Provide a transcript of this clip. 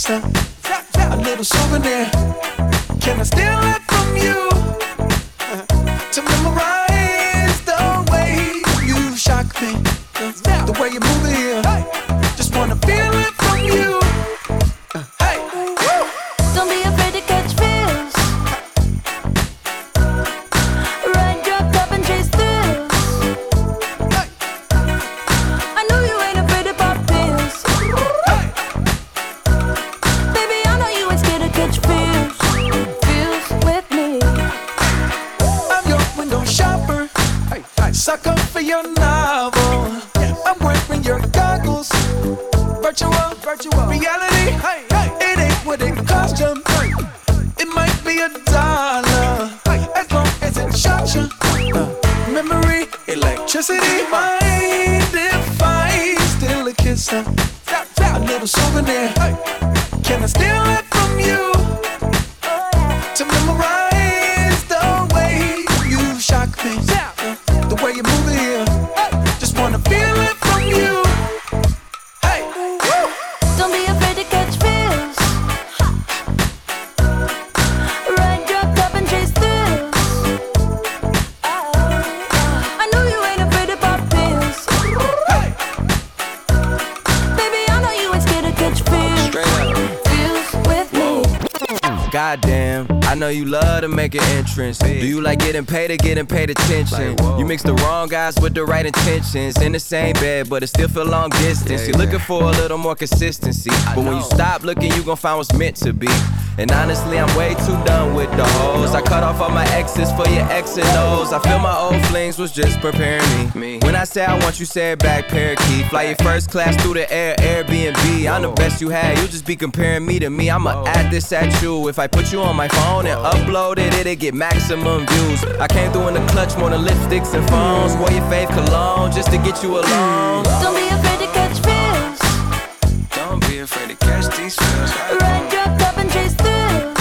kiss, a little souvenir. Can I steal it from you to memorize the way you shock me, the way you move it here? Just wanna feel it from you. Hey, don't be afraid to catch feels. Ride your cup and chase thrills. I know you ain't afraid to pop pills. Baby, I know you ain't scared to catch feels. Feels with me. I'm your window shopper, sucker for your novel. I'm wearing your goggles. Virtual reality. It ain't what it cost you. It might be $1, as long as it shocks you. Memory, electricity. Mind if I steal a kiss, a little souvenir? Can I steal it from you to memorize the way you shock me, the way you move it here? Just wanna feel it from you. Hey, don't be afraid to catch feels. Ride your cup and chase thrills. I know you ain't afraid to pop pills. Baby, I know you ain't scared to catch feels. Feels with me. Goddamn, I know you love to make an entrance. Do you like getting paid or getting paid attention? You mix the wrong guys with the right intentions. In the same bed, but it still feel long distance. You're looking for a little more consistency, but when you stop looking, you gon' find what's meant to be. And honestly, I'm way too done with the hoes. I cut off all my exes for your X and O's. I feel my old flings was just preparing me. When I say I want you, say it back, parakeet. Fly your first class through the air, Airbnb. I'm the best you had, you just be comparing me to me. I'ma add this at you. If I put you on my phone and upload it, it'll get maximum views. I came through in the clutch more than lipsticks and phones. Wore your fave cologne just to get you alone. Don't be afraid to catch feels. Don't be afraid to catch these feels. Ride your cup and chase thrills.